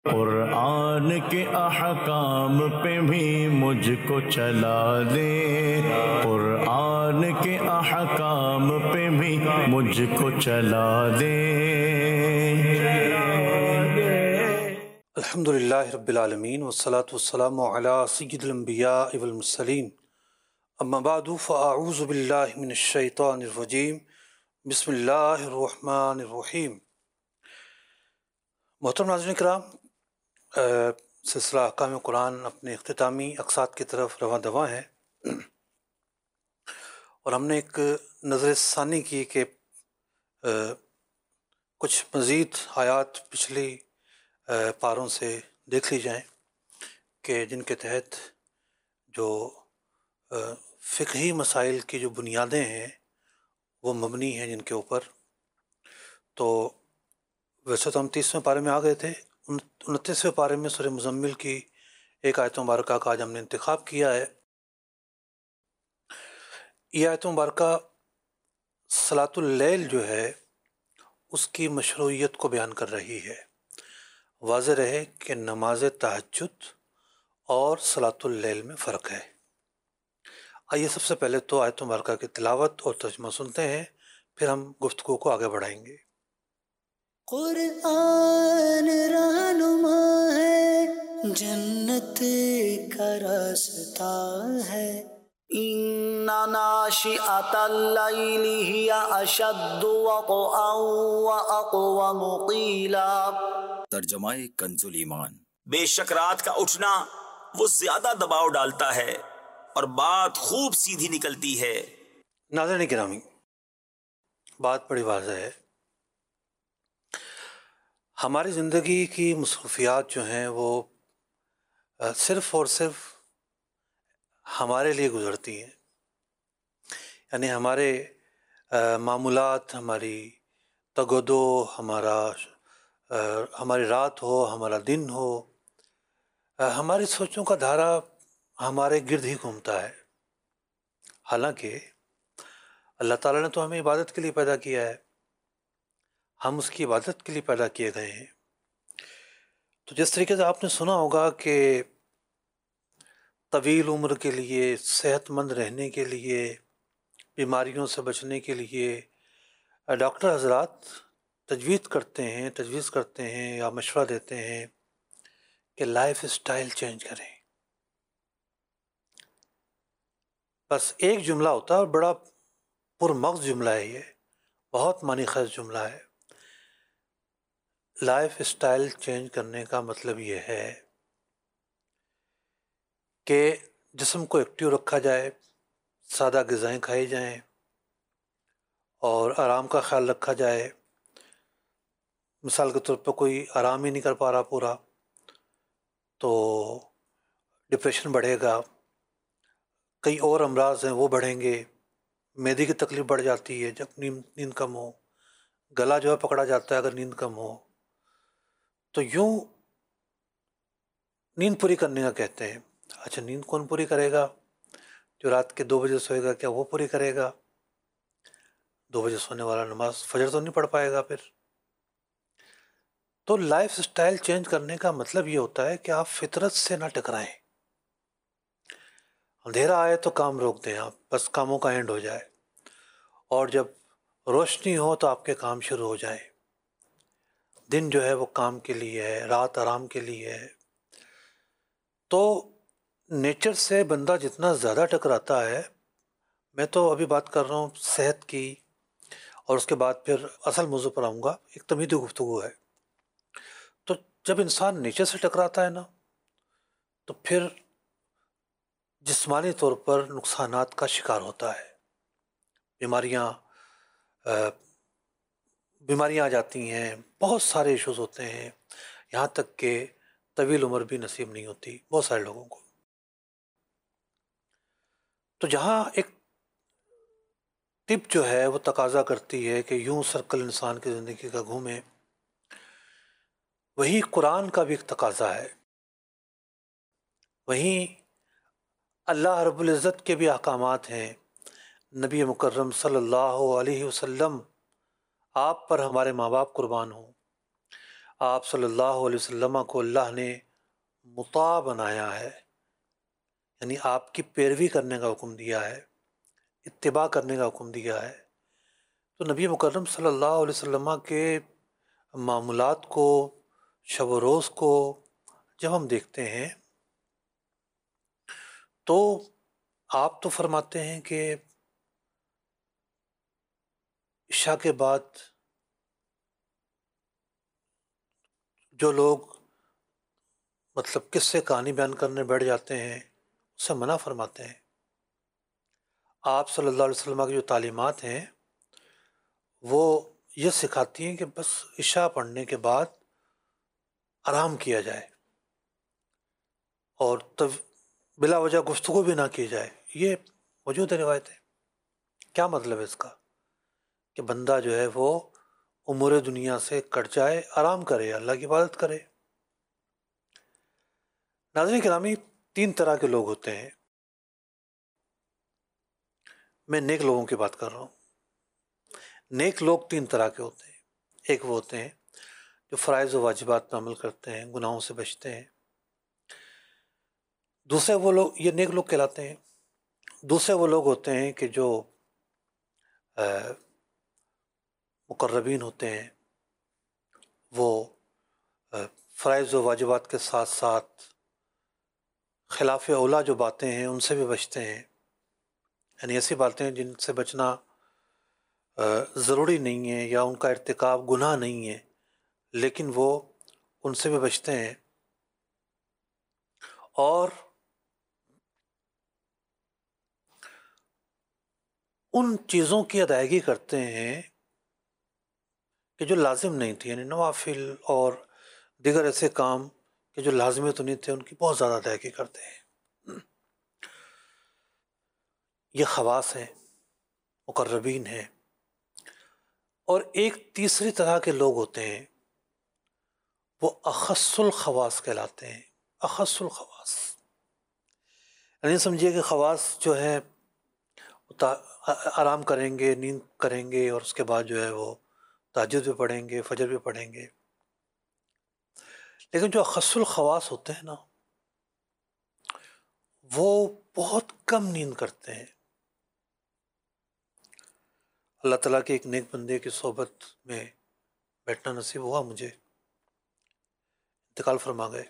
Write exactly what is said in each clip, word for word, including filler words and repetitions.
قرآن کے احکام پہ بھی مجھ کو چلا دے، قرآن کے احکام پہ بھی مجھ کو چلا دے۔ الحمدللہ رب العالمین والصلاة والسلام علی سید الانبیاء والمرسلین، اما بعد فاعوذ باللہ من الشیطان الرجیم، بسم اللہ الرحمن الرحیم۔ محترم ناظرین کرام، سلسلہ احکام قرآن اپنے اختتامی اقساط کی طرف رواں دواں ہے، اور ہم نے ایک نظر ثانی کی کہ کچھ مزید آیات پچھلی پاروں سے دیکھ لی جائیں کہ جن کے تحت جو فقہی مسائل کی جو بنیادیں ہیں وہ مبنی ہیں جن کے اوپر۔ تو ویسے تو ہم تیسویں پارے میں آ گئے تھے، انتیسویں پارے میں سورہ مزمل کی ایک آیت مبارکہ کا آج ہم نے انتخاب کیا ہے۔ یہ آیت مبارکہ صلاۃ اللیل جو ہے اس کی مشروعیت کو بیان کر رہی ہے۔ واضح رہے کہ نماز تہجد اور صلاۃ اللیل میں فرق ہے۔ آئیے سب سے پہلے تو آیت مبارکہ کی تلاوت اور ترجمہ سنتے ہیں، پھر ہم گفتگو کو آگے بڑھائیں گے۔ قرآن رہنما ہے، جنت کا راستہ ہے۔ اِنَّ نَاشِئَةَ اللَّيْلِ هِیَ أَشَدُّ وَطْئًا وَأَقْوَمُ قِیلًا۔ ترجمہ کنز ایمان۔ بے شک رات کا اٹھنا وہ زیادہ دباؤ ڈالتا ہے اور بات خوب سیدھی نکلتی ہے۔ ناظرین گرامی، بات بڑی واضح ہے۔ ہماری زندگی کی مصروفیات جو ہیں وہ صرف اور صرف ہمارے لیے گزرتی ہیں، یعنی ہمارے معمولات، ہماری تگ و دو، ہمارا ہماری رات ہو، ہمارا دن ہو، ہماری سوچوں کا دھارا ہمارے گرد ہی گھومتا ہے۔ حالانکہ اللہ تعالیٰ نے تو ہمیں عبادت کے لیے پیدا کیا ہے، ہم اس کی عبادت کے لیے پیدا کیے گئے ہیں۔ تو جس طریقے سے آپ نے سنا ہوگا کہ طویل عمر کے لیے، صحت مند رہنے کے لیے، بیماریوں سے بچنے کے لیے ڈاکٹر حضرات تجویز کرتے ہیں تجویز کرتے ہیں یا مشورہ دیتے ہیں کہ لائف اسٹائل چینج کریں۔ بس ایک جملہ ہوتا ہے اور بڑا پرمغز جملہ ہے، یہ بہت معنی خیز جملہ ہے۔ لائف اسٹائل چینج کرنے کا مطلب یہ ہے کہ جسم کو ایکٹیو رکھا جائے، سادہ غذائیں کھائی جائیں اور آرام کا خیال رکھا جائے۔ مثال کے طور پہ کوئی آرام ہی نہیں کر پا رہا پورا تو ڈپریشن بڑھے گا، کئی اور امراض ہیں وہ بڑھیں گے، معدے کی تکلیف بڑھ جاتی ہے جب نیند نیند کم ہو، گلا جو ہے پکڑا جاتا ہے اگر نیند کم ہو۔ تو یوں نیند پوری کرنے کا کہتے ہیں۔ اچھا، نیند کون پوری کرے گا؟ جو رات کے دو بجے سوئے گا، کیا وہ پوری کرے گا؟ دو بجے سونے والا نماز فجر تو نہیں پڑھ پائے گا پھر۔ تو لائف اسٹائل چینج کرنے کا مطلب یہ ہوتا ہے کہ آپ فطرت سے نہ ٹکرائیں۔ اندھیرا آئے تو کام روک دیں، آپ بس کاموں کا اینڈ ہو جائے، اور جب روشنی ہو تو آپ کے کام شروع ہو جائیں۔ دن جو ہے وہ کام کے لیے ہے، رات آرام کے لیے ہے۔ تو نیچر سے بندہ جتنا زیادہ ٹکراتا ہے، میں تو ابھی بات کر رہا ہوں صحت کی، اور اس کے بعد پھر اصل موضوع پر آؤں گا، ایک تمہیدی گفتگو ہے۔ تو جب انسان نیچر سے ٹکراتا ہے نا تو پھر جسمانی طور پر نقصانات کا شکار ہوتا ہے، بیماریاں بیماریاں آ جاتی ہیں، بہت سارے ایشوز ہوتے ہیں، یہاں تک کہ طویل عمر بھی نصیب نہیں ہوتی بہت سارے لوگوں کو۔ تو جہاں ایک طب جو ہے وہ تقاضا کرتی ہے کہ یوں سرکل انسان کی زندگی کا گھومے، وہی قرآن کا بھی ایک تقاضا ہے، وہیں اللہ رب العزت کے بھی احکامات ہیں۔ نبی مکرم صلی اللہ علیہ وسلم، آپ پر ہمارے ماں باپ قربان ہوں، آپ صلی اللہ علیہ وسلم کو اللہ نے مطاع بنایا ہے، یعنی آپ کی پیروی کرنے کا حکم دیا ہے، اتباع کرنے کا حکم دیا ہے۔ تو نبی مکرم صلی اللہ علیہ وسلم کے معمولات کو، شب و روز کو جب ہم دیکھتے ہیں تو آپ تو فرماتے ہیں کہ عشاء کے بعد جو لوگ مطلب کس سے کہانی بیان کرنے بیٹھ جاتے ہیں اس سے منع فرماتے ہیں۔ آپ صلی اللہ علیہ وسلم کی جو تعلیمات ہیں وہ یہ سکھاتی ہیں کہ بس عشاء پڑھنے کے بعد آرام کیا جائے اور تب بلا وجہ گفتگو بھی نہ کی جائے۔ یہ موجود ہے روایت ہے۔ کیا مطلب ہے اس کا؟ کہ بندہ جو ہے وہ امور دنیا سے کٹ جائے، آرام کرے، اللہ کی عبادت کرے۔ ناظرین گرامی، تین طرح کے لوگ ہوتے ہیں۔ میں نیک لوگوں کی بات کر رہا ہوں۔ نیک لوگ تین طرح کے ہوتے ہیں۔ ایک وہ ہوتے ہیں جو فرائض و واجبات پر عمل کرتے ہیں، گناہوں سے بچتے ہیں۔ دوسرے وہ لوگ، یہ نیک لوگ کہلاتے ہیں۔ دوسرے وہ لوگ ہوتے ہیں کہ جو مقربین ہوتے ہیں، وہ فرائض و واجبات کے ساتھ ساتھ خلاف اولا جو باتیں ہیں ان سے بھی بچتے ہیں، یعنی ایسی باتیں جن سے بچنا ضروری نہیں ہے یا ان کا ارتکاب گناہ نہیں ہے لیکن وہ ان سے بھی بچتے ہیں، اور ان چیزوں کی ادائیگی کرتے ہیں کہ جو لازم نہیں تھی، یعنی نوافل اور دیگر ایسے کام کہ جو لازمی تو نہیں تھے ان کی بہت زیادہ ادائیگی کرتے ہیں۔ یہ خواص ہیں، مقربین ہیں۔ اور ایک تیسری طرح کے لوگ ہوتے ہیں، وہ اخص الخواص کہلاتے ہیں۔ اخص الخواص یعنی سمجھیے کہ خواص جو ہے آرام کریں گے، نیند کریں گے، اور اس کے بعد جو ہے وہ تہجد بھی پڑھیں گے، فجر بھی پڑھیں گے۔ لیکن جو اخص الخواص ہوتے ہیں نا، وہ بہت کم نیند کرتے ہیں۔ اللہ تعالیٰ کے ایک نیک بندے کی صحبت میں بیٹھنا نصیب ہوا مجھے، انتقال فرما گئے۔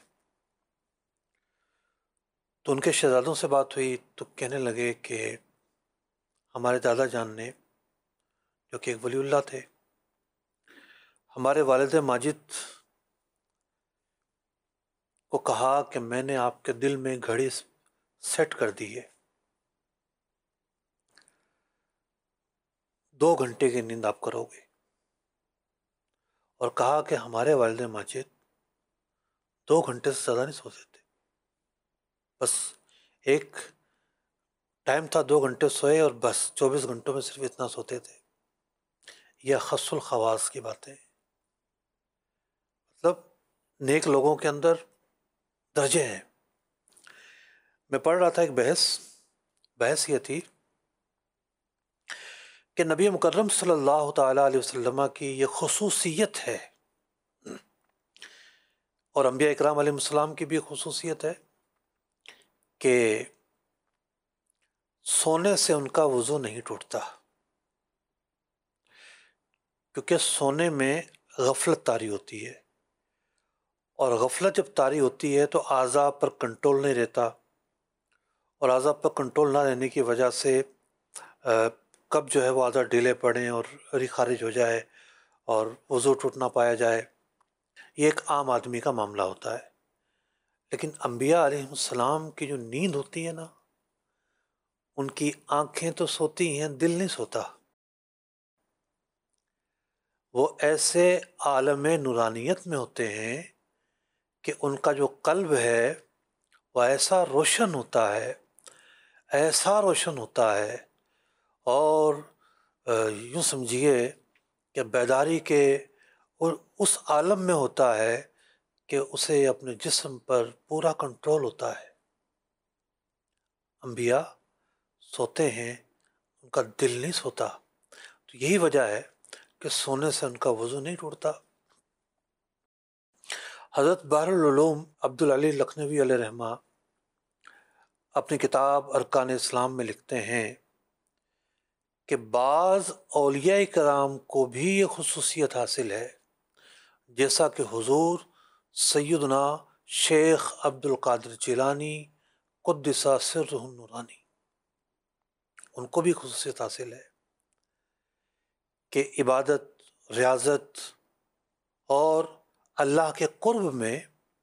تو ان کے شہزادوں سے بات ہوئی تو کہنے لگے کہ ہمارے دادا جان نے، جو کہ ایک ولی اللہ تھے، ہمارے والد ماجد کو کہا کہ میں نے آپ کے دل میں گھڑی سیٹ کر دی ہے، دو گھنٹے کی نیند آپ کرو گے، اور کہا کہ ہمارے والد ماجد دو گھنٹے سے زیادہ نہیں سو سکتے، بس ایک ٹائم تھا دو گھنٹے سوئے اور بس چوبیس گھنٹوں میں صرف اتنا سوتے تھے۔ یہ اخص الخواص کی باتیں، مطلب نیک لوگوں کے اندر درجے ہیں۔ میں پڑھ رہا تھا ایک بحث بحث یہ تھی کہ نبی مکرم صلی اللہ تعالیٰ علیہ وسلم کی یہ خصوصیت ہے، اور انبیاء اکرام علیہ السلام کی بھی خصوصیت ہے کہ سونے سے ان کا وضو نہیں ٹوٹتا، کیونکہ سونے میں غفلت طاری ہوتی ہے، اور غفلت جب طاری ہوتی ہے تو اعضاء پر کنٹرول نہیں رہتا، اور اعضاء پر کنٹرول نہ رہنے کی وجہ سے کب جو ہے وہ اعضاء ڈھیلے پڑیں اور ری خارج ہو جائے اور وضو ٹوٹ نہ پایا جائے، یہ ایک عام آدمی کا معاملہ ہوتا ہے۔ لیکن انبیاء علیہ السلام کی جو نیند ہوتی ہے نا، ان کی آنکھیں تو سوتی ہیں، دل نہیں سوتا۔ وہ ایسے عالم نورانیت میں ہوتے ہیں کہ ان کا جو قلب ہے وہ ایسا روشن ہوتا ہے، ایسا روشن ہوتا ہے، اور یوں سمجھیے کہ بیداری کے اس عالم میں ہوتا ہے کہ اسے اپنے جسم پر پورا کنٹرول ہوتا ہے۔ انبیاء سوتے ہیں، ان کا دل نہیں سوتا، تو یہی وجہ ہے کہ سونے سے ان کا وضو نہیں ٹوٹتا۔ حضرت بحر العلوم عبدالعلی لکھنوی علیہ رحمہ اپنی کتاب ارکان اسلام میں لکھتے ہیں کہ بعض اولیاء کرام کو بھی یہ خصوصیت حاصل ہے، جیسا کہ حضور سیدنا شیخ عبد القادر جیلانی قدس سرہ النورانی، ان کو بھی خصوصیت حاصل ہے کہ عبادت، ریاضت اور اللہ کے قرب میں،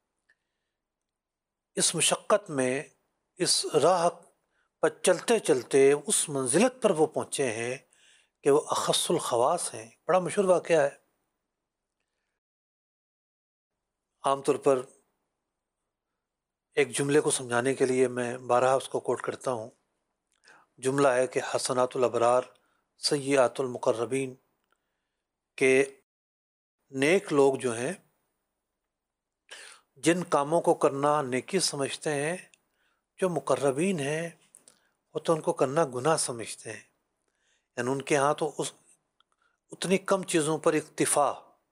اس مشقت میں، اس راہ پر چلتے چلتے اس منزلت پر وہ پہنچے ہیں کہ وہ اخص الخواص ہیں۔ بڑا مشہور واقعہ ہے، عام طور پر ایک جملے کو سمجھانے کے لیے میں بارہا اس کو کوٹ کرتا ہوں۔ جملہ ہے کہ حسنات الابرار سیئات المقربین، کہ نیک لوگ جو ہیں جن کاموں کو کرنا نیکی سمجھتے ہیں، جو مقربین ہیں وہ تو ان کو کرنا گناہ سمجھتے ہیں، یعنی ان کے ہاں تو اس اتنی کم چیزوں پر اکتفا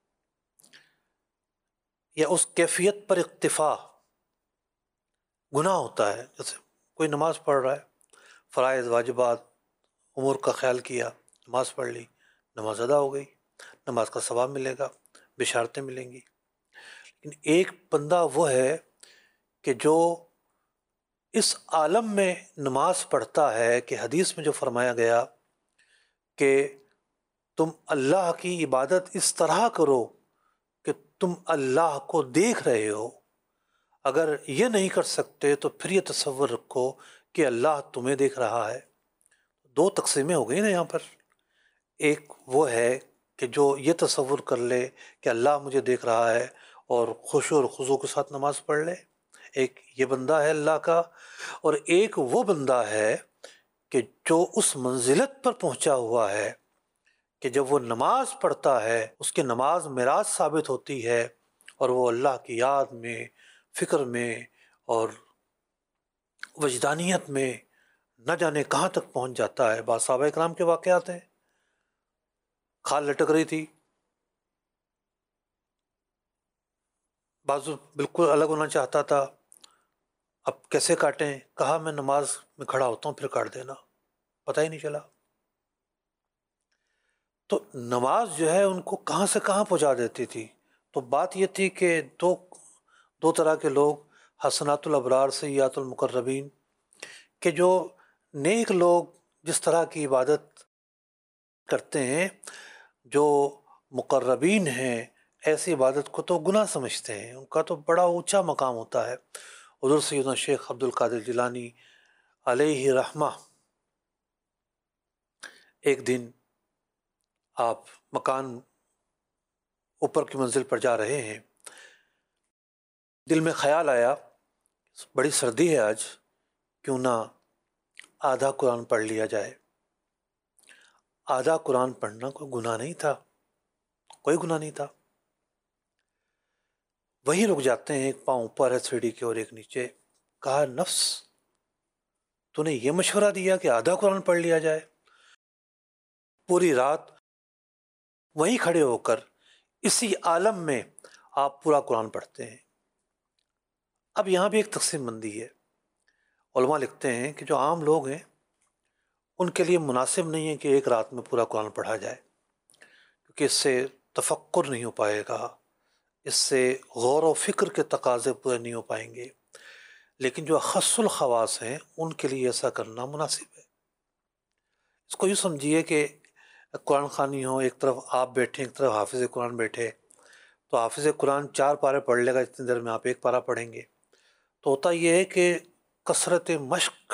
یا اس کیفیت پر اکتفا گناہ ہوتا ہے۔ جیسے کوئی نماز پڑھ رہا ہے، فرائض واجبات امور کا خیال کیا، نماز پڑھ لی، نماز ادا ہو گئی، نماز کا ثواب ملے گا، بشارتیں ملیں گی۔ لیکن ایک بندہ وہ ہے کہ جو اس عالم میں نماز پڑھتا ہے کہ حدیث میں جو فرمایا گیا کہ تم اللہ کی عبادت اس طرح کرو کہ تم اللہ کو دیکھ رہے ہو، اگر یہ نہیں کر سکتے تو پھر یہ تصور رکھو کہ اللہ تمہیں دیکھ رہا ہے۔ دو تقسیمیں ہو گئی نا یہاں پر، ایک وہ ہے کہ جو یہ تصور کر لے کہ اللہ مجھے دیکھ رہا ہے اور خشوع اور خضوع کے ساتھ نماز پڑھ لے، ایک یہ بندہ ہے اللہ کا، اور ایک وہ بندہ ہے کہ جو اس منزلت پر پہنچا ہوا ہے کہ جب وہ نماز پڑھتا ہے اس کی نماز میراث ثابت ہوتی ہے اور وہ اللہ کی یاد میں، فکر میں اور وجدانیت میں نہ جانے کہاں تک پہنچ جاتا ہے۔ بعض صحابہ کرام کے واقعات ہیں، کھال لٹک رہی تھی، بازو بالکل الگ ہونا چاہتا تھا، اب کیسے کاٹیں؟ کہا میں نماز میں کھڑا ہوتا ہوں پھر کاٹ دینا، پتہ ہی نہیں چلا۔ تو نماز جو ہے ان کو کہاں سے کہاں پہنچا دیتی تھی۔ تو بات یہ تھی کہ دو دو طرح کے لوگ، حسنات الابرار سیئات المقربین، کہ جو نیک لوگ جس طرح کی عبادت کرتے ہیں، جو مقربین ہیں ایسی عبادت کو تو گناہ سمجھتے ہیں، ان کا تو بڑا اونچا مقام ہوتا ہے۔ حضور سیدنا شیخ عبد القادر جیلانی علیہ رحمہ ایک دن آپ مکان اوپر کی منزل پر جا رہے ہیں، دل میں خیال آیا بڑی سردی ہے آج، کیوں نہ آدھا قرآن پڑھ لیا جائے۔ آدھا قرآن پڑھنا کوئی گناہ نہیں تھا، کوئی گناہ نہیں تھا۔ وہیں رک جاتے ہیں، ایک پاؤں اوپر ہے سیڑھی کے اور ایک نیچے۔ کہا نفس تو نے یہ مشورہ دیا کہ آدھا قرآن پڑھ لیا جائے؟ پوری رات وہیں کھڑے ہو کر اسی عالم میں آپ پورا قرآن پڑھتے ہیں۔ اب یہاں بھی ایک تقسیم بندی ہے، علماء لکھتے ہیں کہ جو عام لوگ ہیں ان کے لیے مناسب نہیں ہے کہ ایک رات میں پورا قرآن پڑھا جائے، کیونکہ اس سے تفکر نہیں ہو پائے گا، اس سے غور و فکر کے تقاضے پورے نہیں ہو پائیں گے۔ لیکن جو اخص الخواص ہیں ان کے لیے ایسا کرنا مناسب ہے۔ اس کو یوں سمجھیے کہ قرآن خوانی ہو، ایک طرف آپ بیٹھیں ایک طرف حافظ قرآن بیٹھے، تو حافظ قرآن چار پارے پڑھ لے گا، اتنی دیر میں آپ ایک پارہ پڑھیں گے۔ تو ہوتا یہ ہے کہ کثرت مشق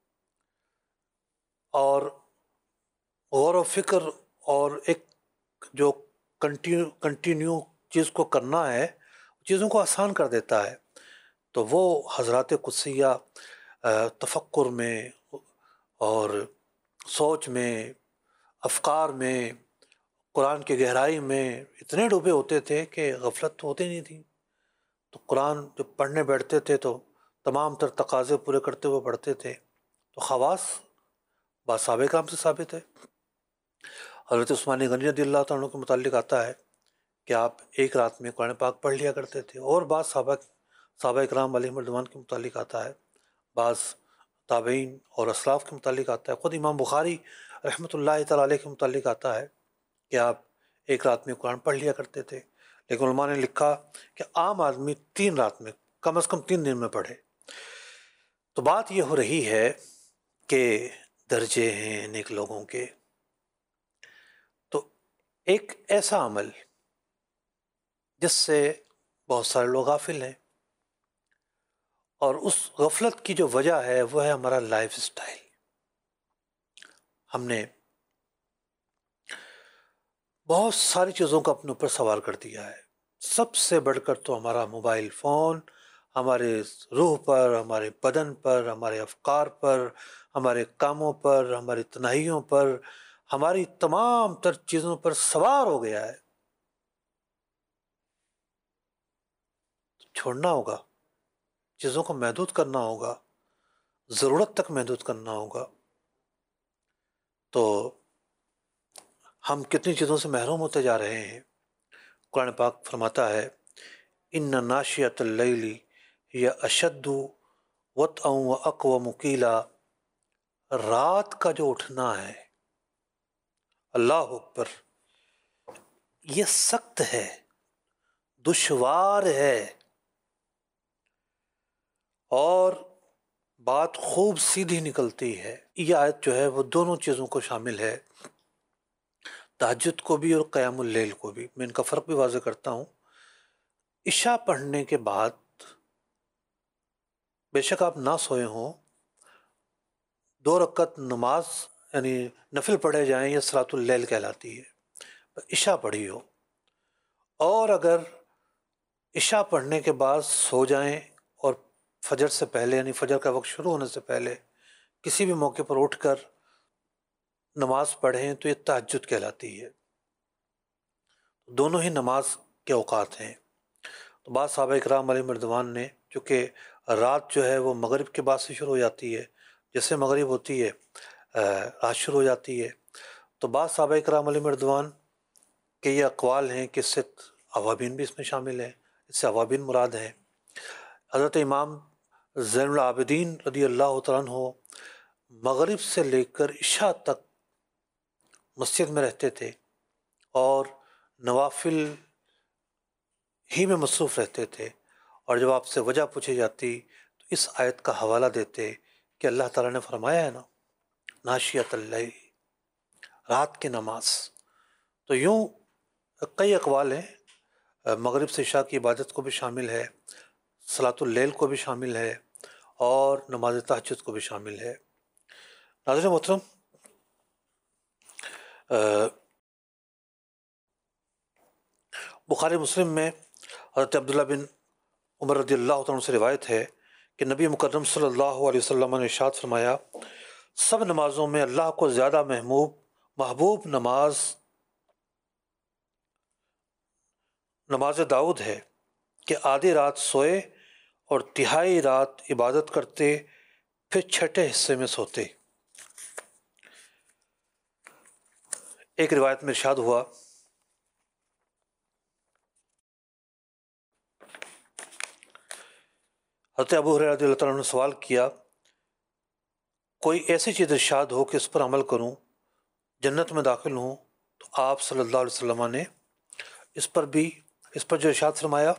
اور غور و فکر اور ایک جو کنٹینیو کنٹینیو چیز کو کرنا ہے چیزوں کو آسان کر دیتا ہے۔ تو وہ حضرات قدسیہ تفکر میں اور سوچ میں، افکار میں، قرآن کی گہرائی میں اتنے ڈوبے ہوتے تھے کہ غفلت تو ہوتی نہیں تھی۔ تو قرآن جب پڑھنے بیٹھتے تھے تو تمام تر تقاضے پورے کرتے ہوئے پڑھتے تھے۔ تو خواص بات صحابہ کرام سے ثابت ہے۔ حضرت عثمان غنی رضی اللہ تعالیٰ عنہ کے متعلق آتا ہے کہ آپ ایک رات میں قرآن پاک پڑھ لیا کرتے تھے، اور بعض صحابہ صحابہ اکرام علیہم رضوان کے متعلق آتا ہے، بعض تابعین اور اسلاف کے متعلق آتا ہے، خود امام بخاری رحمۃ اللہ تعالیٰ علیہ کے متعلق آتا ہے کہ آپ ایک رات میں قرآن پڑھ لیا کرتے تھے، لیکن علماء نے لکھا کہ عام آدمی تین رات میں، کم از کم تین دن میں پڑھے۔ تو بات یہ ہو رہی ہے کہ درجے ہیں نیک لوگوں کے، تو ایک ایسا عمل جس سے بہت سارے لوگ غافل ہیں، اور اس غفلت کی جو وجہ ہے وہ ہے ہمارا لائف اسٹائل۔ ہم نے بہت ساری چیزوں کو اپنے اوپر سوار کر دیا ہے، سب سے بڑھ کر تو ہمارا موبائل فون ہمارے روح پر، ہمارے بدن پر، ہمارے افکار پر، ہمارے کاموں پر، ہماری تنہائیوں پر، ہماری تمام تر چیزوں پر سوار ہو گیا ہے۔ چھوڑنا ہوگا، چیزوں کو محدود کرنا ہوگا، ضرورت تک محدود کرنا ہوگا۔ تو ہم کتنی چیزوں سے محروم ہوتے جا رہے ہیں۔ قرآن پاک فرماتا ہے ان ناشیۃ اللیل ہی اشد وطئا واقوم قیلا، رات کا جو اٹھنا ہے، اللہ اکبر، یہ سخت ہے، دشوار ہے، اور بات خوب سیدھی نکلتی ہے۔ یہ آیت جو ہے وہ دونوں چیزوں کو شامل ہے، تہجد کو بھی اور قیام اللیل کو بھی۔ میں ان کا فرق بھی واضح کرتا ہوں۔ عشاء پڑھنے کے بعد بے شک آپ نہ سوئے ہوں، دو رکعت نماز یعنی نفل پڑھے جائیں، یہ صلاۃ اللیل کہلاتی ہے، عشاء پڑھی ہو، اور اگر عشاء پڑھنے کے بعد سو جائیں اور فجر سے پہلے یعنی فجر کا وقت شروع ہونے سے پہلے کسی بھی موقع پر اٹھ کر نماز پڑھیں تو یہ تہجد کہلاتی ہے۔ دونوں ہی نماز کے اوقات ہیں۔ تو بعض صحابہ اکرام علیہم رضوان نے، چونکہ رات جو ہے وہ مغرب کے بعد سے شروع ہو جاتی ہے، جیسے مغرب ہوتی ہے رات شروع ہو جاتی ہے، تو بعض صحابہ اکرام علیہم رضوان کے یہ اقوال ہیں کہ اس سے اوابین بھی اس میں شامل ہیں، اس سے اوابین مراد ہیں۔ حضرت امام زین العابدین رضی اللہ تعالیٰ عنہ مغرب سے لے کر عشاء تک مسجد میں رہتے تھے اور نوافل ہی میں مصروف رہتے تھے، اور جب آپ سے وجہ پوچھی جاتی تو اس آیت کا حوالہ دیتے کہ اللہ تعالیٰ نے فرمایا ہے نا ناشیۃ اللیل، رات کی نماز۔ تو یوں کئی اقوال ہیں، مغرب سے عشاء کی عبادت کو بھی شامل ہے، صلاۃ اللیل کو بھی شامل ہے، اور نماز تہجد کو بھی شامل ہے۔ ناظرین محترم، بخاری مسلم میں حضرت عبداللہ بن عمر رضی اللہ تعالیٰ عنہ سے روایت ہے کہ نبی مکرم صلی اللہ علیہ وسلم نے ارشاد فرمایا، سب نمازوں میں اللہ کو زیادہ محبوب محبوب نماز نماز داؤد ہے کہ آدھی رات سوئے اور تہائی رات عبادت کرتے، پھر چھٹے حصے میں سوتے۔ ایک روایت میں ارشاد ہوا حضرت ابو ہریرہ رضی اللہ تعالیٰ عنہ نے سوال کیا، کوئی ایسی چیز ارشاد ہو کہ اس پر عمل کروں جنت میں داخل ہوں؟ تو آپ صلی اللہ علیہ وسلم نے اس پر بھی اس پر جو ارشاد فرمایا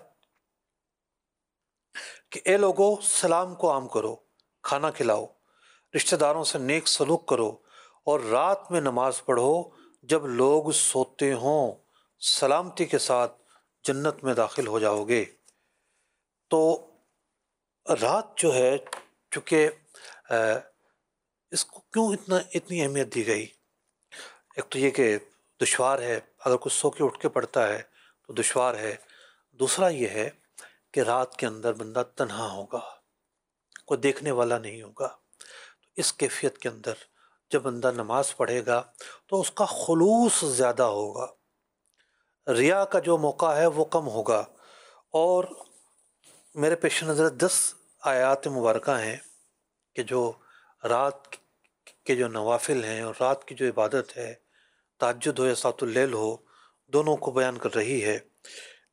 کہ اے لوگو، سلام کو عام کرو، کھانا کھلاؤ، رشتہ داروں سے نیک سلوک کرو، اور رات میں نماز پڑھو جب لوگ سوتے ہوں، سلامتی کے ساتھ جنت میں داخل ہو جاؤ گے۔ تو رات جو ہے، چونکہ اس کو کیوں اتنا اتنی اہمیت دی گئی؟ ایک تو یہ کہ دشوار ہے، اگر کچھ سو کے اٹھ کے پڑتا ہے تو دشوار ہے۔ دوسرا یہ ہے کہ رات کے اندر بندہ تنہا ہوگا، کوئی دیکھنے والا نہیں ہوگا۔ اس کیفیت کے اندر جب بندہ نماز پڑھے گا تو اس کا خلوص زیادہ ہوگا، ریا کا جو موقع ہے وہ کم ہوگا۔ اور میرے پیش نظر دس آیات مبارکہ ہیں کہ جو رات کے جو نوافل ہیں اور رات کی جو عبادت ہے، تہجد ہو یا صلاۃ اللیل ہو، دونوں کو بیان کر رہی ہے۔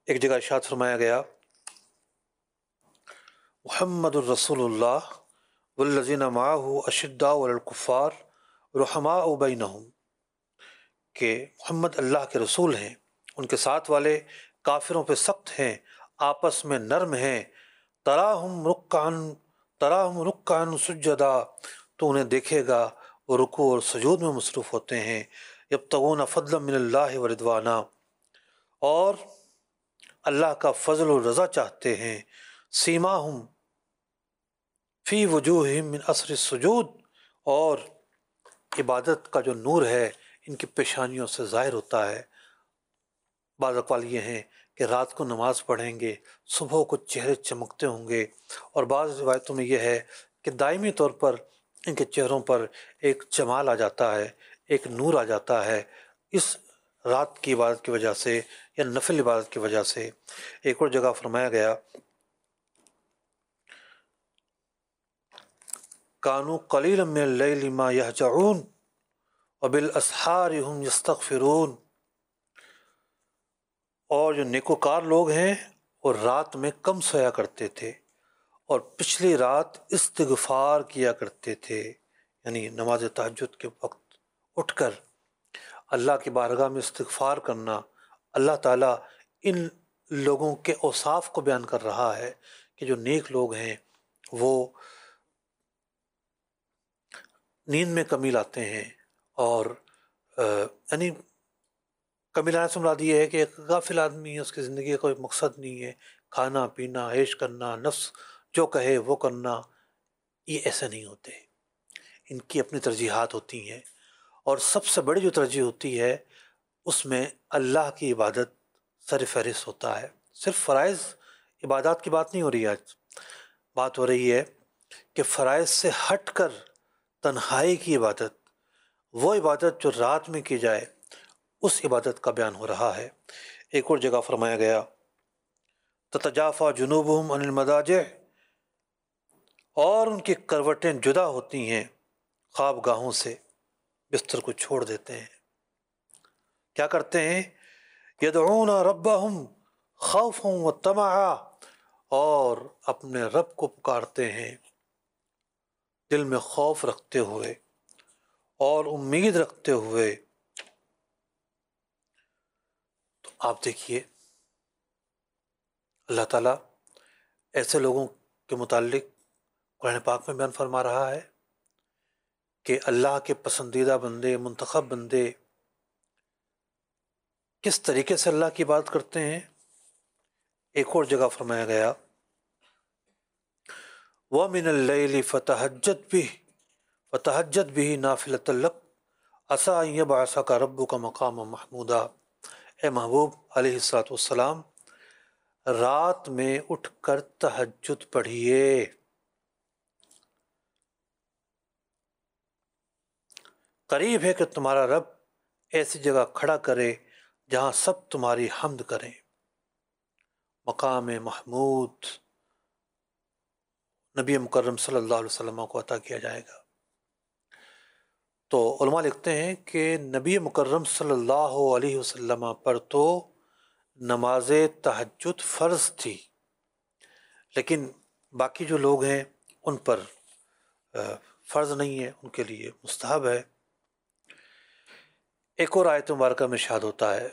ایک جگہ ارشاد فرمایا گیا محمد الرسول اللہ والذین معہ اشداء علی الکفار رحماء بینہم، کہ محمد اللہ کے رسول ہیں، ان کے ساتھ والے کافروں پہ سخت ہیں، آپس میں نرم ہیں، تراہم رکعن تراہم رکعن سجدا، تو انہیں دیکھے گا وہ رکوع اور سجود میں مصروف ہوتے ہیں، یبتغون فضلا من اللہ ورضوانا، اور اللہ کا فضل و رضا چاہتے ہیں، سیماہم فی وجوہہم من اثر السجود، اور عبادت کا جو نور ہے ان کی پیشانیوں سے ظاہر ہوتا ہے۔ بعض اقوال یہ ہیں کہ رات کو نماز پڑھیں گے، صبح کو چہرے چمکتے ہوں گے، اور بعض روایتوں میں یہ ہے کہ دائمی طور پر ان کے چہروں پر ایک جمال آ جاتا ہے، ایک نور آ جاتا ہے، اس رات کی عبادت کی وجہ سے یا نفل عبادت کی وجہ سے۔ ایک اور جگہ فرمایا گیا کانوا قلیلا من اللیل ما یہجعون وبالاسحار هم یستغفرون، اور جو نیکوکار لوگ ہیں وہ رات میں کم سویا کرتے تھے اور پچھلی رات استغفار کیا کرتے تھے، یعنی نماز تہجد کے وقت اٹھ کر اللہ کی بارگاہ میں استغفار کرنا۔ اللہ تعالیٰ ان لوگوں کے اوصاف کو بیان کر رہا ہے کہ جو نیک لوگ ہیں وہ نیند میں کمی لاتے ہیں، اور یعنی کمی لانے سے مراد یہ ہے کہ ایک غافل آدمی ہے، اس کی زندگی کا کوئی مقصد نہیں ہے، کھانا پینا عیش کرنا، نفس جو کہے وہ کرنا، یہ ایسے نہیں ہوتے، ان کی اپنی ترجیحات ہوتی ہیں، اور سب سے بڑی جو ترجیح ہوتی ہے اس میں اللہ کی عبادت سر فہرست ہوتا ہے۔ صرف فرائض عبادات کی بات نہیں ہو رہی ہے، آج بات ہو رہی ہے کہ فرائض سے ہٹ کر تنہائی کی عبادت، وہ عبادت جو رات میں کی جائے، اس عبادت کا بیان ہو رہا ہے۔ ایک اور جگہ فرمایا گیا تتجافا جنوبہم عن المضاجع، اور ان کی کروٹیں جدا ہوتی ہیں خواب گاہوں سے، بستر کو چھوڑ دیتے ہیں، کیا کرتے ہیں یدعون ربہم خوفا وطمعا، اور اپنے رب کو پکارتے ہیں دل میں خوف رکھتے ہوئے اور امید رکھتے ہوئے۔ تو آپ دیکھیے اللہ تعالیٰ ایسے لوگوں کے متعلق قرآن پاک میں بیان فرما رہا ہے کہ اللہ کے پسندیدہ بندے، منتخب بندے کس طریقے سے اللہ کی بات کرتے ہیں۔ ایک اور جگہ فرمایا گیا وَمِنَ اللَّيْلِ فَتَهَجَّدْ بِهِ فَتَهَجَّدْ بِهِ نَافِلَةً لَكَ عَسَىٰ أَن يَبْعَثَكَ رَبُّكَ مَقَامًا مَحْمُودًا، اے محبوب علیہ الصلوۃ والسلام، رات میں اٹھ کر تہجد پڑھیے، قریب ہے کہ تمہارا رب ایسی جگہ کھڑا کرے جہاں سب تمہاری حمد کریں۔ مقام محمود نبی مکرم صلی اللہ علیہ وسلم کو عطا کیا جائے گا۔ تو علماء لکھتے ہیں کہ نبی مکرم صلی اللہ علیہ وسلم پر تو نماز تہجد فرض تھی، لیکن باقی جو لوگ ہیں ان پر فرض نہیں ہے، ان کے لیے مستحب ہے۔ ایک اور آیت مبارکہ میں ارشاد ہوتا ہے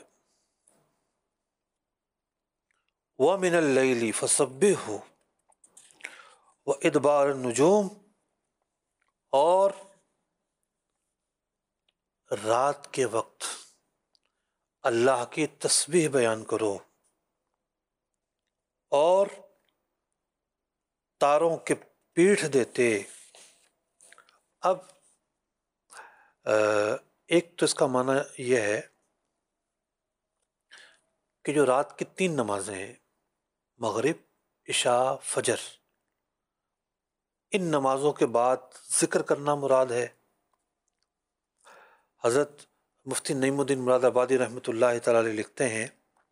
وَمِنَ اللَّيْلِ فَسَبِّحْهُ وَإِدْبَارَ النُّجُومِ، اور رات کے وقت اللہ کی تسبیح بیان کرو اور تاروں کے پیٹھ دیتے۔ اب ایک تو اس کا معنی یہ ہے کہ جو رات کی تین نمازیں ہیں، مغرب، عشاء، فجر، ان نمازوں کے بعد ذکر کرنا مراد ہے۔ حضرت مفتی نعیم الدین مراد آبادی رحمۃ اللہ تعالی علیہ لکھتے ہیں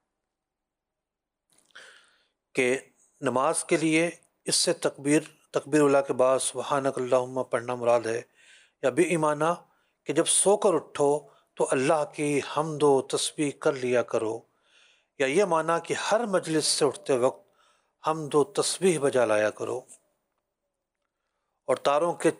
کہ نماز کے لیے اس سے تکبیر تکبیر اولیٰ کے بعد سبحانک اللہم پڑھنا مراد ہے، یا بے ایمانہ کہ جب سو کر اٹھو تو اللہ کی حمد و تسبیح کر لیا کرو، یا یہ معنی کہ ہر مجلس سے اٹھتے وقت ہم دو تسبیح بجا لایا کرو، اور تاروں کے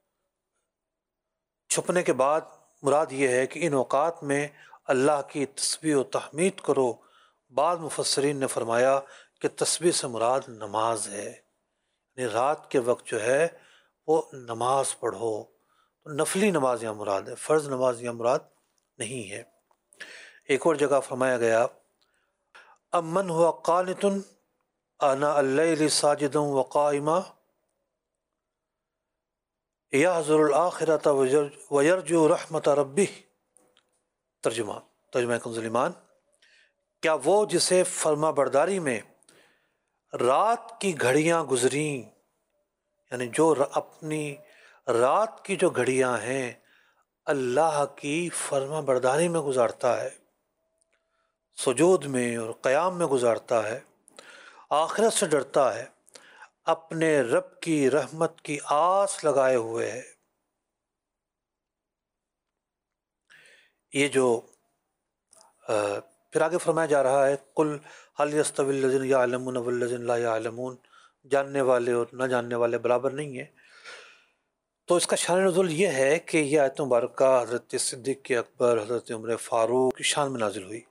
چھپنے کے بعد مراد یہ ہے کہ ان اوقات میں اللہ کی تسبیح و تحمید کرو۔ بعض مفسرین نے فرمایا کہ تسبیح سے مراد نماز ہے، یعنی رات کے وقت جو ہے وہ نماز پڑھو۔ نفلی نماز یہاں مراد ہے، فرض نماز یہاں مراد نہیں ہے۔ ایک اور جگہ فرمایا گیا امن ہوا قانت آناء اللیل ساجدا وقائما یحذر الآخرۃ ویرجو رحمت ربہ۔ ترجمہ ترجمہ کنز ایمان، کیا وہ جسے فرما برداری میں رات کی گھڑیاں گزریں، یعنی جو اپنی رات کی جو گھڑیاں ہیں اللہ کی فرما برداری میں گزارتا ہے، سجود میں اور قیام میں گزارتا ہے، آخرت سے ڈرتا ہے، اپنے رب کی رحمت کی آس لگائے ہوئے ہے۔ یہ جو پھر آگے فرمایا جا رہا ہے قل هل يستوي الذين يعلمون والذين لا يعلمون، جاننے والے اور نہ جاننے والے برابر نہیں ہیں۔ تو اس کا شان نزول یہ ہے کہ یہ آیت مبارکہ حضرت صدیق اکبر، حضرت عمر فاروق کی شان میں نازل ہوئی،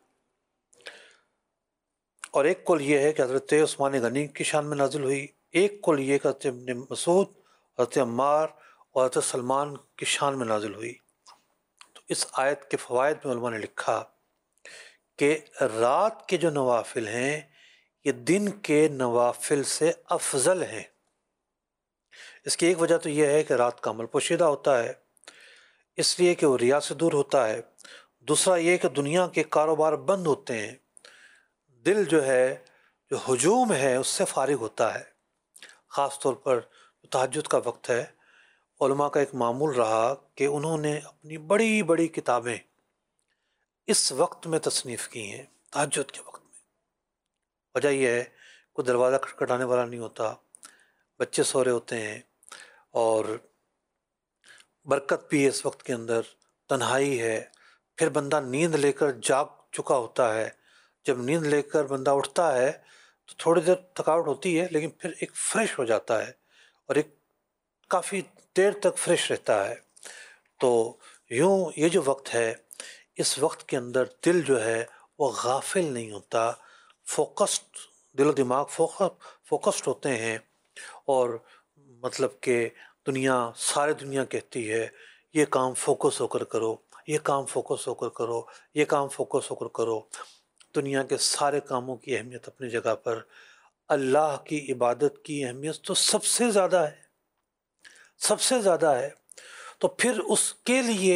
اور ایک قول یہ ہے کہ حضرت عثمان غنی کی شان میں نازل ہوئی، ایک قول یہ کہ حضرت ابن مسعود، حضرت عمار اور حضرت سلمان کی شان میں نازل ہوئی۔ تو اس آیت کے فوائد میں علماء نے لکھا کہ رات کے جو نوافل ہیں یہ دن کے نوافل سے افضل ہیں۔ اس کی ایک وجہ تو یہ ہے کہ رات کا عمل پوشیدہ ہوتا ہے، اس لیے کہ وہ ریا سے دور ہوتا ہے۔ دوسرا یہ کہ دنیا کے کاروبار بند ہوتے ہیں، دل جو ہے جو ہجوم ہے اس سے فارغ ہوتا ہے۔ خاص طور پر تہجد کا وقت ہے، علماء کا ایک معمول رہا کہ انہوں نے اپنی بڑی بڑی کتابیں اس وقت میں تصنیف کی ہیں، تہجد کے وقت میں۔ وجہ یہ ہے کوئی دروازہ کھٹکھٹانے والا نہیں ہوتا، بچے سو رہے ہوتے ہیں، اور برکت بھی ہے اس وقت کے اندر، تنہائی ہے، پھر بندہ نیند لے کر جاگ چکا ہوتا ہے۔ جب نیند لے کر بندہ اٹھتا ہے تو تھوڑی دیر تھکاوٹ ہوتی ہے، لیکن پھر ایک فریش ہو جاتا ہے اور ایک کافی دیر تک فریش رہتا ہے۔ تو یوں یہ جو وقت ہے، اس وقت کے اندر دل جو ہے وہ غافل نہیں ہوتا، فوکسڈ، دل و دماغ فوکسڈ ہوتے ہیں، اور مطلب کہ دنیا، ساری دنیا کہتی ہے یہ کام فوکس ہو کر کرو، یہ کام فوکس ہو کر کرو، یہ کام فوکس ہو کر کرو۔ دنیا کے سارے کاموں کی اہمیت اپنی جگہ پر، اللہ کی عبادت کی اہمیت تو سب سے زیادہ ہے، سب سے زیادہ ہے۔ تو پھر اس کے لیے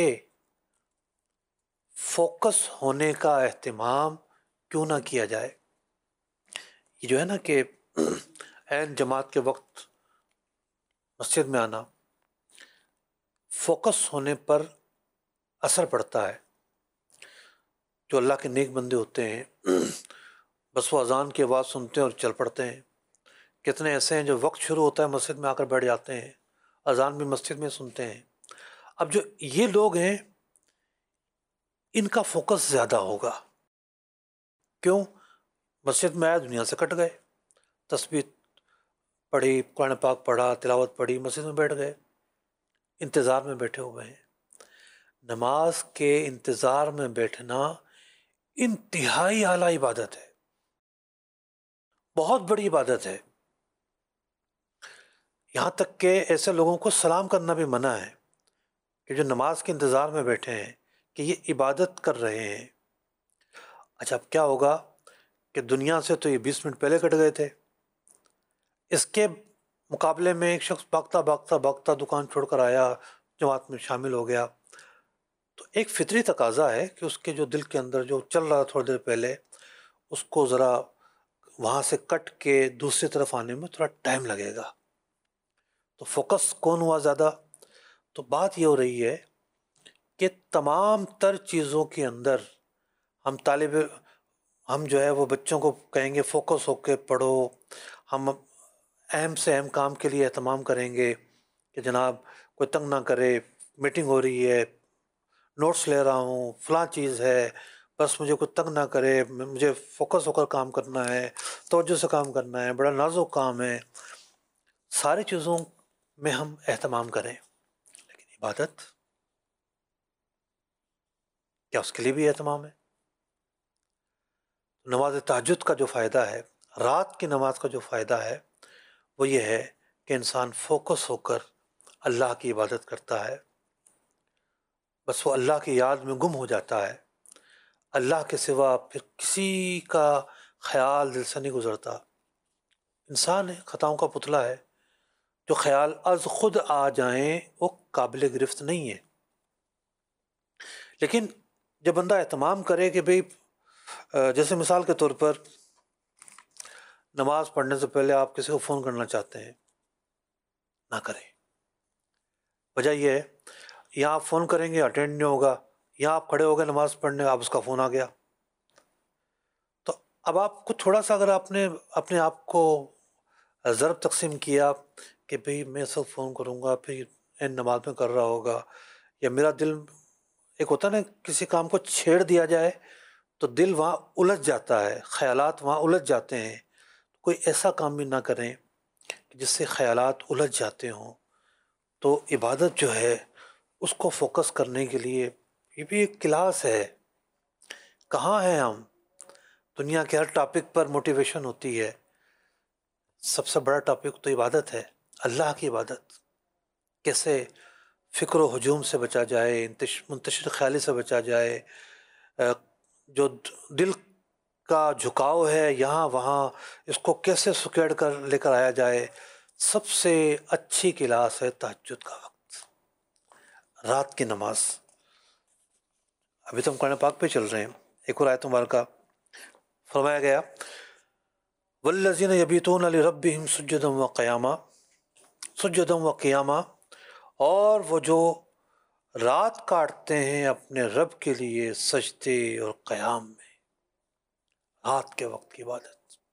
فوکس ہونے کا اہتمام کیوں نہ کیا جائے؟ یہ جو ہے نا کہ عین جماعت کے وقت مسجد میں آنا، فوکس ہونے پر اثر پڑتا ہے۔ جو اللہ کے نیک بندے ہوتے ہیں بس وہ اذان کی آواز سنتے ہیں اور چل پڑتے ہیں۔ کتنے ایسے ہیں جو وقت شروع ہوتا ہے مسجد میں آ کر بیٹھ جاتے ہیں، اذان بھی مسجد میں سنتے ہیں۔ اب جو یہ لوگ ہیں ان کا فوکس زیادہ ہوگا، کیوں؟ مسجد میں آئے، دنیا سے کٹ گئے، تسبیح پڑھی، قرآن پاک پڑھا، تلاوت پڑھی، مسجد میں بیٹھ گئے، انتظار میں بیٹھے ہوئے ہیں۔ نماز کے انتظار میں بیٹھنا انتہائی اعلیٰ عبادت ہے، بہت بڑی عبادت ہے۔ یہاں تک کہ ایسے لوگوں کو سلام کرنا بھی منع ہے کہ جو نماز کے انتظار میں بیٹھے ہیں، کہ یہ عبادت کر رہے ہیں۔ اچھا اب کیا ہوگا کہ دنیا سے تو یہ بیس منٹ پہلے کٹ گئے تھے، اس کے مقابلے میں ایک شخص بھاگتا بھاگتا بھاگتا دکان چھوڑ کر آیا، جماعت میں شامل ہو گیا، تو ایک فطری تقاضا ہے کہ اس کے جو دل کے اندر جو چل رہا تھوڑی دیر پہلے، اس کو ذرا وہاں سے کٹ کے دوسری طرف آنے میں تھوڑا ٹائم لگے گا۔ تو فوکس کون ہوا زیادہ؟ تو بات یہ ہو رہی ہے کہ تمام تر چیزوں کے اندر ہم طالب ہم جو ہے وہ بچوں کو کہیں گے فوکس ہو کے پڑھو، ہم اہم سے اہم کام کے لیے اہتمام کریں گے کہ جناب کوئی تنگ نہ کرے، میٹنگ ہو رہی ہے، نوٹس لے رہا ہوں، فلاں چیز ہے، بس مجھے کوئی تنگ نہ کرے، مجھے فوکس ہو کر کام کرنا ہے، توجہ سے کام کرنا ہے، بڑا نازک کام ہے، ساری چیزوں میں ہم اہتمام کریں، لیکن عبادت کیا اس کے لیے بھی اہتمام ہے؟ نماز تہجد کا جو فائدہ ہے، رات کی نماز کا جو فائدہ ہے، وہ یہ ہے کہ انسان فوکس ہو کر اللہ کی عبادت کرتا ہے، بس وہ اللہ کی یاد میں گم ہو جاتا ہے، اللہ کے سوا پھر کسی کا خیال دل سے نہیں گزرتا۔ انسان ہے، خطاؤں کا پتلا ہے، جو خیال از خود آ جائیں وہ قابل گرفت نہیں ہے۔ لیکن جب بندہ اہتمام کرے کہ بھئی جیسے مثال کے طور پر نماز پڑھنے سے پہلے آپ کسی کو فون کرنا چاہتے ہیں، نہ کریں۔ وجہ یہ ہے، یہاں آپ فون کریں گے اٹینڈ نہیں ہوگا، یہاں آپ کھڑے ہو گئے نماز پڑھنے، آپ اس کا فون آ گیا، تو اب آپ کو تھوڑا سا اگر آپ نے اپنے آپ کو ضرب تقسیم کیا کہ بھئی میں سب فون کروں گا، پھر این نماز میں کر رہا ہوگا، یا میرا دل ایک ہوتا نا کسی کام کو چھیڑ دیا جائے تو دل وہاں الجھ جاتا ہے، خیالات وہاں الجھ جاتے ہیں، کوئی ایسا کام بھی نہ کریں جس سے خیالات الجھ جاتے ہوں۔ تو عبادت جو ہے اس کو فوکس کرنے کے لیے یہ بھی ایک کلاس ہے۔ کہاں ہیں ہم؟ دنیا کے ہر ٹاپک پر موٹیویشن ہوتی ہے، سب سے بڑا ٹاپک تو عبادت ہے، اللہ کی عبادت۔ کیسے فکر و ہجوم سے بچا جائے، منتشر خیالی سے بچا جائے، جو دل کا جھکاؤ ہے یہاں وہاں، اس کو کیسے سکیڑ کر لے کر آیا جائے۔ سب سے اچھی کلاس ہے تہجد کا وقت، رات کی نماز۔ ابھی تو ہم قرآن پاک پہ چل رہے ہیں، ایک اور آیت مبارکہ فرمایا گیا والذین یبیتون لربہم سجدا وقیاما، سجدا وقیاما، اور وہ جو رات کاٹتے ہیں اپنے رب کے لیے سجدے اور قیام میں، رات کے وقت کی عبادت،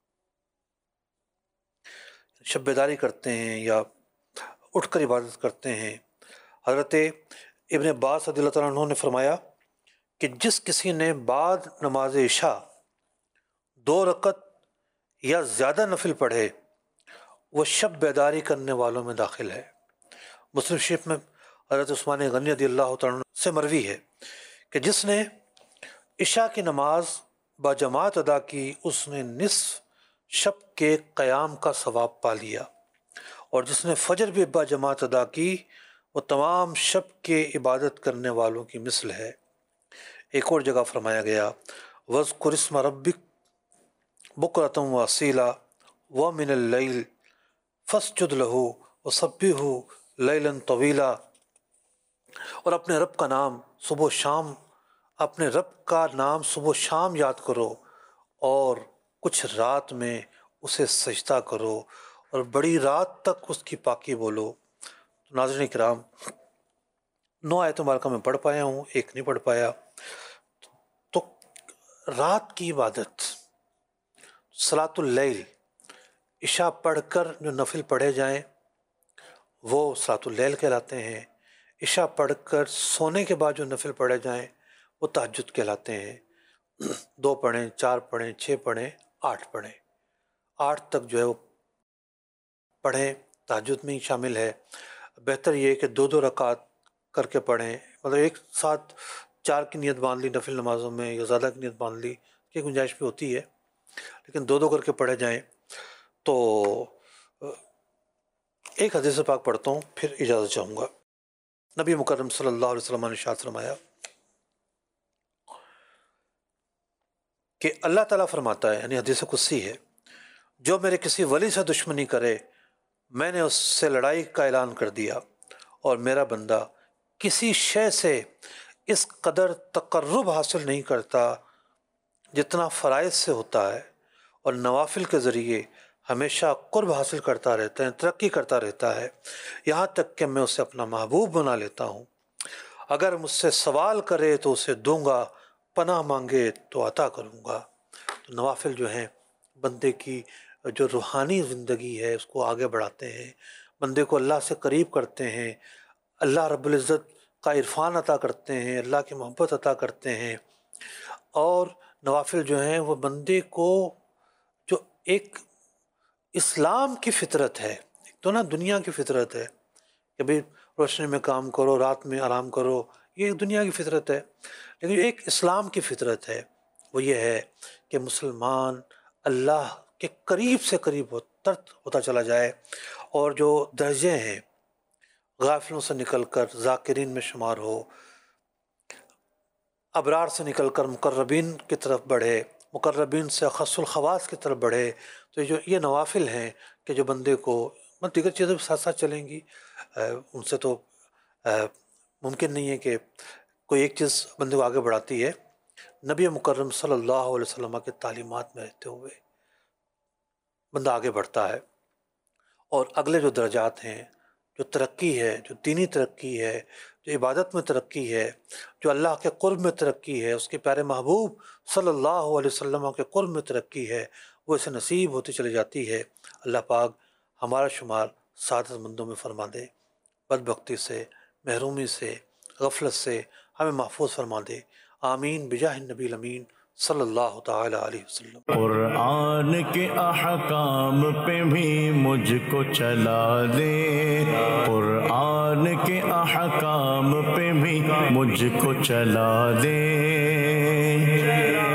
شب بیداری کرتے ہیں یا اٹھ کر عبادت کرتے ہیں۔ حضرت ابن عباس رضی اللہ تعالیٰ عنہ نے فرمایا کہ جس کسی نے بعد نماز عشاء دو رکعت یا زیادہ نفل پڑھے وہ شب بیداری کرنے والوں میں داخل ہے۔ مسلم شریف میں حضرت عثمان غنی رضی اللہ تعالیٰ عنہ سے مروی ہے کہ جس نے عشاء کی نماز باجماعت ادا کی اس نے نصف شب کے قیام کا ثواب پا لیا، اور جس نے فجر بھی باجماعت ادا کی وہ تمام شب کے عبادت کرنے والوں کی مثل ہے۔ ایک اور جگہ فرمایا گیا وَاذْكُرِ اسْمَ رَبِّكَ بُكْرَةً وَأَصِيلًا وَمِنَ اللَّيْلِ فَاسْجُدْ لَهُ وَسَبِّحْهُ لَيْلًا طَوِيلًا، اور اپنے رب کا نام صبح و شام، اپنے رب کا نام صبح و شام یاد کرو اور کچھ رات میں اسے سجدہ کرو اور بڑی رات تک اس کی پاکی بولو۔ ناظرین کرام، نو آیت مبارکہ میں پڑھ پایا ہوں، ایک نہیں پڑھ پایا۔ تو رات کی عبادت، صلاۃ اللیل، عشاء پڑھ کر جو نفل پڑھے جائیں وہ صلاۃ اللیل کہلاتے ہیں، عشاء پڑھ کر سونے کے بعد جو نفل پڑھے جائیں وہ تہجد کہلاتے ہیں۔ دو پڑھیں، چار پڑھیں، چھ پڑھیں، آٹھ پڑھیں، آٹھ تک جو ہے وہ پڑھیں، تہجد میں ہی شامل ہے۔ بہتر یہ ہے کہ دو دو رکعت کر کے پڑھیں، مطلب ایک ساتھ چار کی نیت باندھ لی نفل نمازوں میں یا زیادہ کی نیت باندھ لی، کی گنجائش بھی ہوتی ہے، لیکن دو دو کر کے پڑھے جائیں۔ تو ایک حدیث پاک پڑھتا ہوں پھر اجازت چاہوں گا۔ نبی مکرم صلی اللہ علیہ وسلم نے ارشاد فرمایا کہ اللہ تعالیٰ فرماتا ہے، یعنی حدیث قدسی ہے، جو میرے کسی ولی سے دشمنی کرے میں نے اس سے لڑائی کا اعلان کر دیا، اور میرا بندہ کسی شے سے اس قدر تقرب حاصل نہیں کرتا جتنا فرائض سے ہوتا ہے، اور نوافل کے ذریعے ہمیشہ قرب حاصل کرتا رہتا ہے، ترقی کرتا رہتا ہے، یہاں تک کہ میں اسے اپنا محبوب بنا لیتا ہوں۔ اگر مجھ سے سوال کرے تو اسے دوں گا، پناہ مانگے تو عطا کروں گا۔ تو نوافل جو ہیں بندے کی جو روحانی زندگی ہے اس کو آگے بڑھاتے ہیں، بندے کو اللہ سے قریب کرتے ہیں، اللہ رب العزت کا عرفان عطا کرتے ہیں، اللہ کی محبت عطا کرتے ہیں، اور نوافل جو ہیں وہ بندے کو جو ایک اسلام کی فطرت ہے، ایک تو نا دنیا کی فطرت ہے کہ بھئی روشنی میں کام کرو، رات میں آرام کرو، یہ ایک دنیا کی فطرت ہے، لیکن ایک اسلام کی فطرت ہے، وہ یہ ہے کہ مسلمان اللہ کے قریب سے قریب تر ہوتا چلا جائے، اور جو درجے ہیں غافلوں سے نکل کر ذاکرین میں شمار ہو، ابرار سے نکل کر مقربین کی طرف بڑھے، مقربین سے خص الخواص کی طرف بڑھے۔ تو جو یہ نوافل ہیں کہ جو بندے کو دیگر چیزیں بھی ساتھ ساتھ چلیں گی، ان سے تو ممکن نہیں ہے کہ کوئی ایک چیز بندے کو آگے بڑھاتی ہے۔ نبی مکرم صلی اللہ علیہ وسلم کے تعلیمات میں رہتے ہوئے بندہ آگے بڑھتا ہے، اور اگلے جو درجات ہیں، جو ترقی ہے، جو دینی ترقی ہے، جو عبادت میں ترقی ہے، جو اللہ کے قرب میں ترقی ہے، اس کے پیارے محبوب صلی اللہ علیہ وسلم کے قرب میں ترقی ہے، وہ اسے نصیب ہوتی چلی جاتی ہے۔ اللہ پاک ہمارا شمار سعادت مندوں میں فرما دے، بدبختی سے، محرومی سے، غفلت سے ہمیں محفوظ فرما دے، آمین بجاہ النبی الامین صلی اللہ تعالی علیہ وسلم۔ قرآن کے احکام پہ بھی مجھ کو چلا دے، قرآن کے احکام پہ بھی مجھ کو چلا دے۔